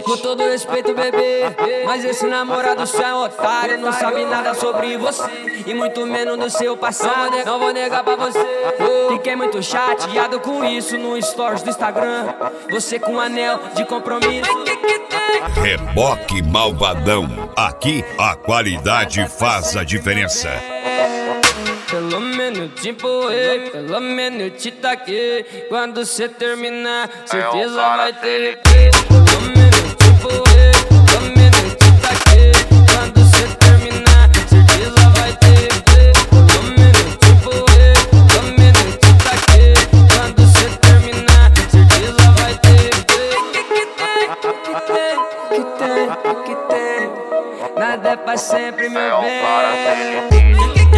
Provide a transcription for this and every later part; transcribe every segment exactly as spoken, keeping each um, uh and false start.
Com todo respeito, bebê, mas esse namorado só é otário. Não sabe nada sobre você e muito menos do seu passado. Não vou negar pra você, fiquei muito chateado com isso no stories do Instagram. Você com anel de compromisso. Reboque Malvadão, aqui a qualidade faz a diferença. Pelo menos te empurrei, pelo menos te taquei. Quando cê terminar, certeza vai ter replay. Pelo menos te empurrei, pelo menos te taquei. Quando cê terminar, certeza vai ter replay. Pelo menos te empurrei, pelo menos te taquei. Quando cê terminar, certeza vai ter replay. Que tem, que tem, que tem. Nada é pra sempre, meu bem.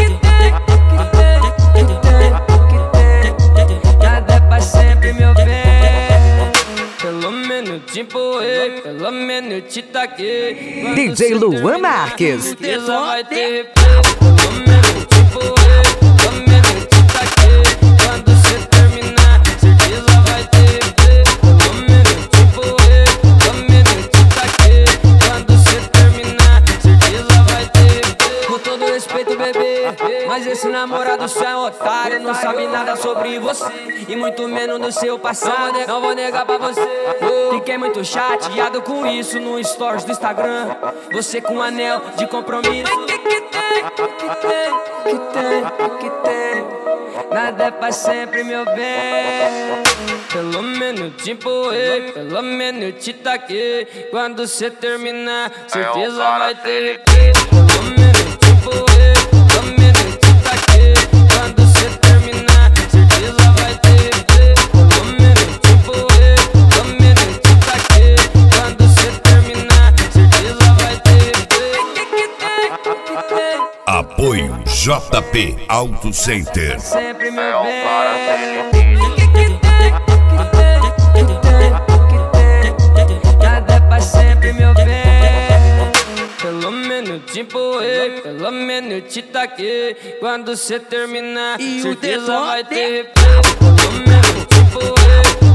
Te empurrei, pelo menos te taquei. D J Luan Marques. Certeza vai ter replay. Pelo menos te empurrei, pelo menos te taquei. Quando cê terminar, certeza vai ter replay. Pelo menos te empurrei, pelo menos te taquei. Quando cê terminar, certeza vai ter replay. Com todo respeito, bebê, mas esse namorado só é otário. Não sabe nada sobre você e muito menos do seu passado. Não vou negar pra você, fiquei muito chateado com isso no stories do Instagram. Você com anel de compromisso. Que tem, que tem, que tem, que tem. Nada é pra sempre, meu bem. Pelo menos te empurrei, pelo menos te taquei. Quando cê terminar, certeza vai ter replay. Pelo menos te empurrei, pelo menos te taquei. Quando cê terminar, certeza vai ter replay. Pelo menos te empurrei, pelo menos te taquei. Quando cê terminar, certeza vai ter replay. Que tem, Apoio J P Auto Center. sempre, meu bem. Nada é pra sempre, meu bem. Pelo menos te empurrei, pelo menos te taquei. Quando cê terminar, certeza vai ter replay. Pelo menos te empurrei.